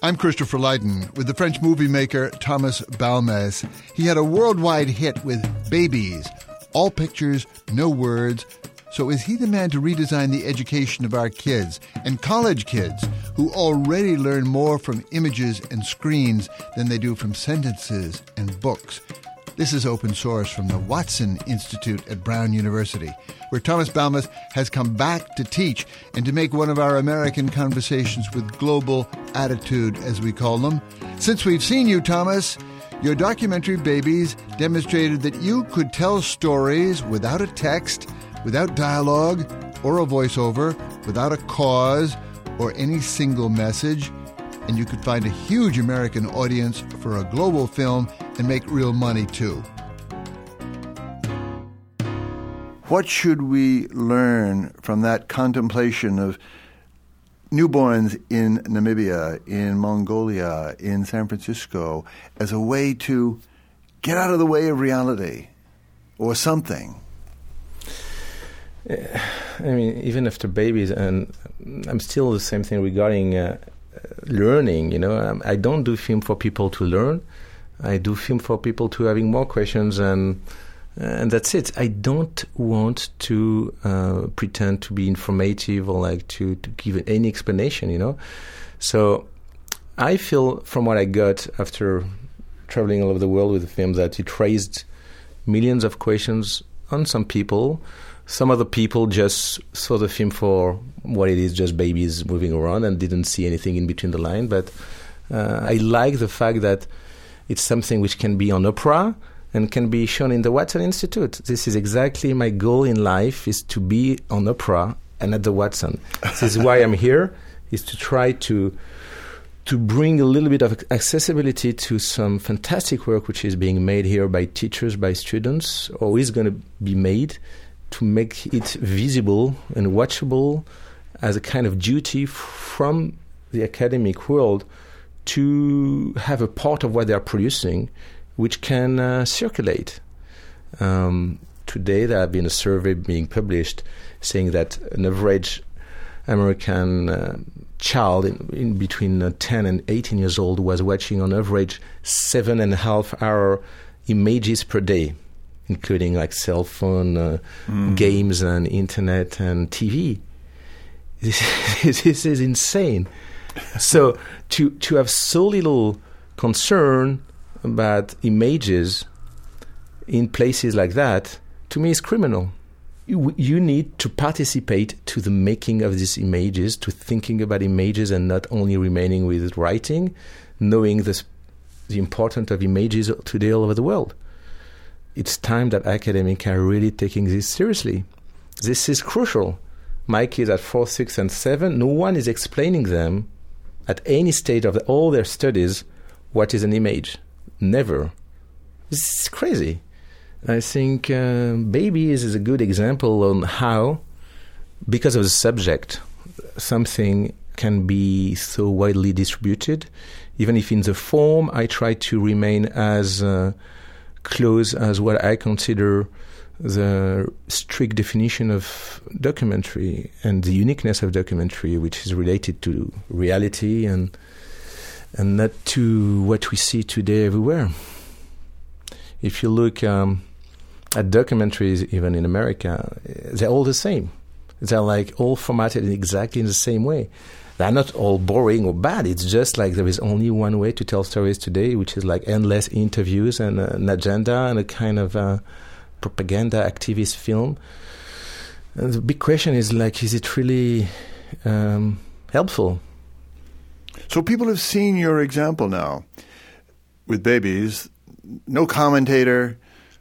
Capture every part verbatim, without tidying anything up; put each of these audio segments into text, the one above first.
I'm Christopher Lydon with the French movie maker Thomas Balmes. He had a worldwide hit with Babies, all pictures, no words. So is he the man to redesign the education of our kids and college kids who already learn more from images and screens than they do from sentences and books? This is Open Source from the Watson Institute at Brown University, where Thomas Balmes has come back to teach and to make one of our American conversations with global attitude, as we call them. Since we've seen you, Thomas, your documentary Babies demonstrated that you could tell stories without a text, without dialogue or a voiceover, without a cause or any single message, and you could find a huge American audience for a global film and make real money too. What should we learn from that contemplation of newborns in Namibia, in Mongolia, in San Francisco, as a way to get out of the way of reality or something? I mean, even after Babies, and I'm still the same thing regarding uh, learning, you know. I don't do film for people to learn. I do film for people to having more questions, and and that's it. I don't want to uh, pretend to be informative or like to, to give any explanation, you know. So I feel from what I got after traveling all over the world with the film that it raised millions of questions on some people. Some of the people just saw the film for what it is, just babies moving around, and didn't see anything in between the line. But uh, I like the fact that it's something which can be on opera and can be shown in the Watson Institute. This is exactly my goal in life, is to be on opera and at the Watson. This is why I'm here, is to try to to bring a little bit of accessibility to some fantastic work which is being made here by teachers, by students, or is going to be made, to make it visible and watchable as a kind of duty from the academic world to have a part of what they are producing which can uh, circulate. Um, today there has been a survey being published saying that an average American uh, child in, in between uh, ten and eighteen years old was watching on average seven and a half hour images per day, including like cell phone, uh, mm. games and internet and T V. This, this is insane. So to to have so little concern about images in places like that, to me is criminal. You, you need to participate to the making of these images, to thinking about images and not only remaining with writing, knowing this, the importance of images today all over the world. It's time that academics are really taking this seriously. This is crucial. My kids at four, six, and seven, no one is explaining them at any stage of all their studies what is an image. Never. This is crazy. I think uh, Babies is a good example on how, because of the subject, something can be so widely distributed. Even if in the form I try to remain as uh, close as what I consider the strict definition of documentary and the uniqueness of documentary, which is related to reality and and not to what we see today everywhere. If you look um, at documentaries, even in America, they're all the same. They're like all formatted in exactly in the same way. They're not all boring or bad. It's just like there is only one way to tell stories today, which is like endless interviews and uh, an agenda and a kind of uh, propaganda activist film. And the big question is like, is it really um, helpful? So people have seen your example now with Babies. No commentator,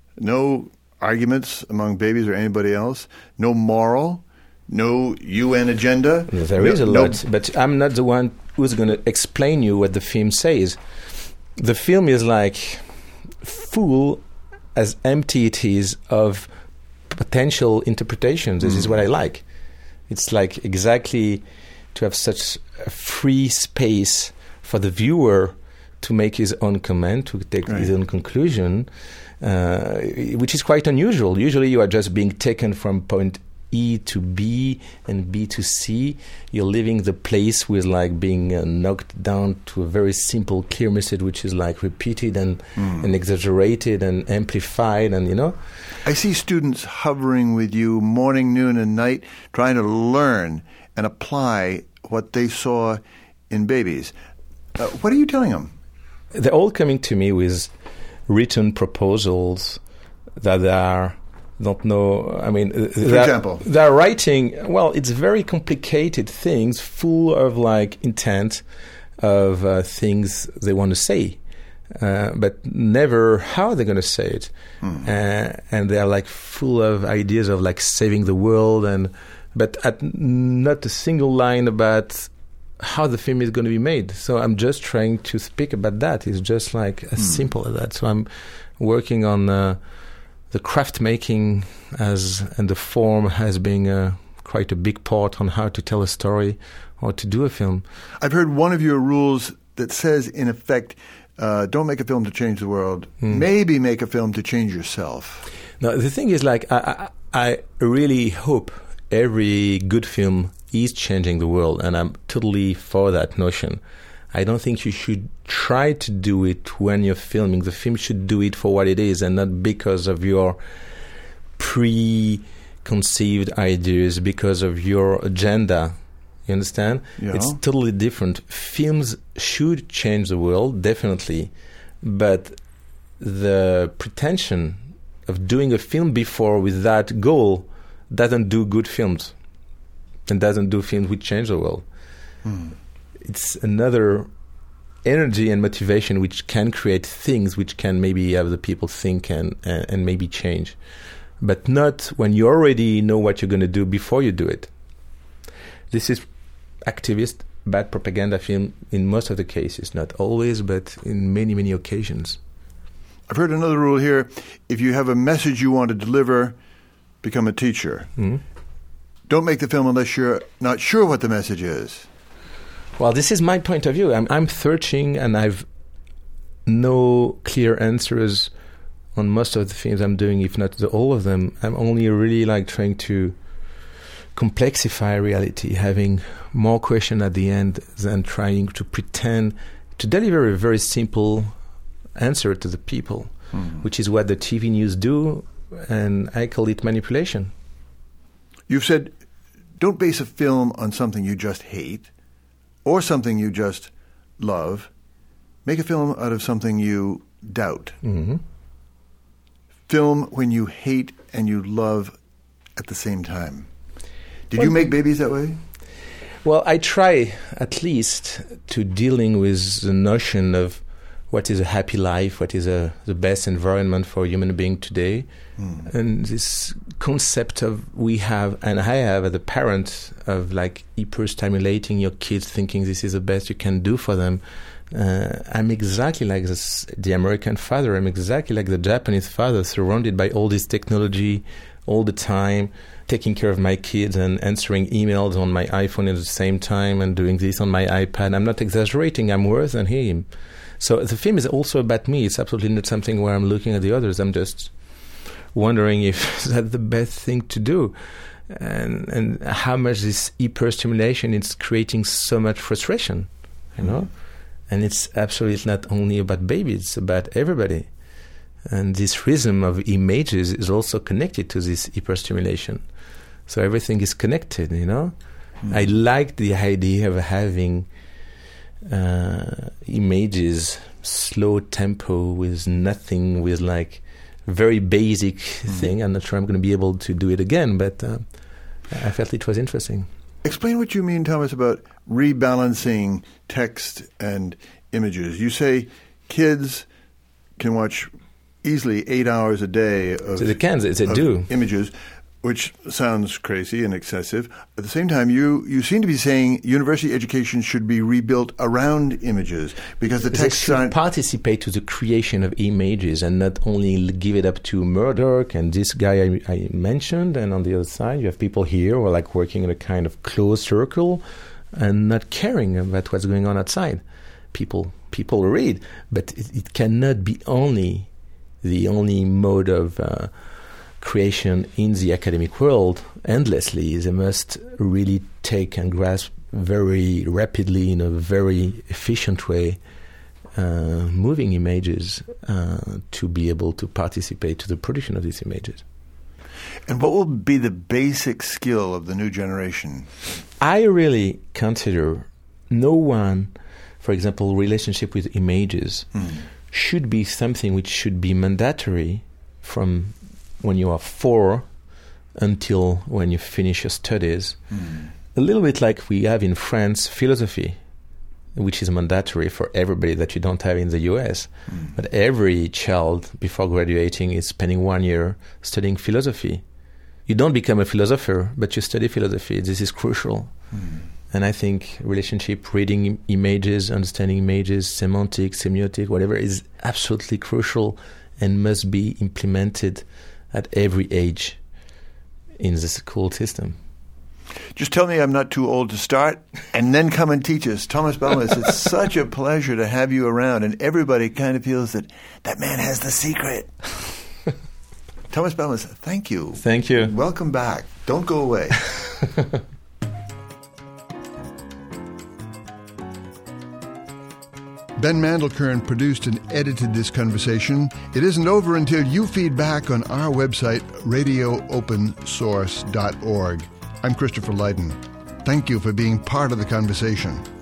no arguments among babies or anybody else, no moral, no U N agenda. There no, is a no lot, but I'm not the one who's going to explain you what the film says. The film is like full, as empty it is, of potential interpretations. This mm. is what I like. It's like exactly to have such a free space for the viewer to make his own comment, to take right. his own conclusion, uh, which is quite unusual. Usually you are just being taken from point E to B and B to C. You're leaving the place with like being uh, knocked down to a very simple, clear message, which is like repeated and, mm. and exaggerated and amplified, and you know. I see students hovering with you morning, noon, and night, trying to learn and apply what they saw in Babies. Uh, what are you telling them? They're all coming to me with written proposals that are don't know. I mean, for example, they're writing. Well, it's very complicated things, full of like intent of uh, things they want to say, uh, but never how they're going to say it. Mm. Uh, and they're like full of ideas of like saving the world, and but at not a single line about how the film is going to be made. So I'm just trying to speak about that. It's just like as mm. simple as that. So I'm working on uh, the craft making as and the form as being uh, quite a big part on how to tell a story or to do a film. I've heard one of your rules that says, in effect, uh, don't make a film to change the world. Mm. Maybe make a film to change yourself. No, the thing is, like, I, I, I really hope every good film is changing the world, and I'm totally for that notion. I don't think you should try to do it when you're filming. The film should do it for what it is and not because of your preconceived ideas, because of your agenda. You understand? Yeah. It's totally different. Films should change the world, definitely, but the pretension of doing a film before with that goal doesn't do good films. And doesn't do films which change the world. Mm. It's another energy and motivation which can create things which can maybe have the people think and, and, and maybe change. But not when you already know what you're going to do before you do it. This is activist, bad propaganda film in most of the cases. Not always, but in many, many occasions. I've heard another rule here. If you have a message you want to deliver, become a teacher. Mm. Don't make the film unless you're not sure what the message is. Well, this is my point of view. I'm, I'm searching, and I've no clear answers on most of the films I'm doing, if not the, all of them. I'm only really like trying to complexify reality, having more questions at the end than trying to pretend to deliver a very simple answer to the people, mm. which is what the T V news do, and I call it manipulation. You've said, don't base a film on something you just hate or something you just love. Make a film out of something you doubt. Mm-hmm. Film when you hate and you love at the same time. Did well, you make Babies that way? Well, I try at least to dealing with the notion of what is a happy life, what is a, the best environment for a human being today. Mm. And this concept of we have, and I have as a parent, of like hyper-stimulating your kids, thinking this is the best you can do for them. Uh, I'm exactly like this, the American father. I'm exactly like the Japanese father, surrounded by all this technology all the time, taking care of my kids and answering emails on my iPhone at the same time and doing this on my iPad. I'm not exaggerating. I'm worse than him. So the film is also about me. It's absolutely not something where I'm looking at the others. I'm just wondering if that's the best thing to do, and and how much this hyper-stimulation is creating so much frustration, you know? Mm-hmm. And it's absolutely not only about babies, it's about everybody. And this rhythm of images is also connected to this hyper-stimulation. So everything is connected, you know? Mm-hmm. I like the idea of having uh, images, slow tempo with nothing, with like very basic mm. thing. I'm not sure I'm going to be able to do it again, but uh, I felt it was interesting. Explain what you mean, Thomas, about rebalancing text and images. You say kids can watch easily eight hours a day of, so they can, they, they of do. images, which sounds crazy and excessive. At the same time, you, you seem to be saying university education should be rebuilt around images because the text should aren't participate to the creation of images and not only give it up to Murdoch and this guy I, I mentioned. And on the other side, you have people here who are like working in a kind of closed circle and not caring about what's going on outside. People people read, but it, it cannot be only the only mode of uh, creation in the academic world endlessly. They must really take and grasp very rapidly, in a very efficient way, uh, moving images uh, to be able to participate to the production of these images. And what will be the basic skill of the new generation? I really consider no one, for example, relationship with images mm. should be something which should be mandatory from when you are four until when you finish your studies. Mm. A little bit like we have in France philosophy, which is mandatory for everybody that you don't have in the U S. Mm. But every child before graduating is spending one year studying philosophy. You don't become a philosopher, but you study philosophy. This is crucial. Mm. And I think relationship, reading im- images, understanding images, semantics, semiotic, whatever, is absolutely crucial and must be implemented at every age in the school system. Just tell me I'm not too old to start, and then come and teach us. Thomas Balmes, it's such a pleasure to have you around, and everybody kind of feels that that man has the secret. Thomas Balmes, thank you. Thank you. Welcome back. Don't go away. Ben Mandelkern produced and edited this conversation. It isn't over until you feed back on our website, radio open source dot org. I'm Christopher Lydon. Thank you for being part of the conversation.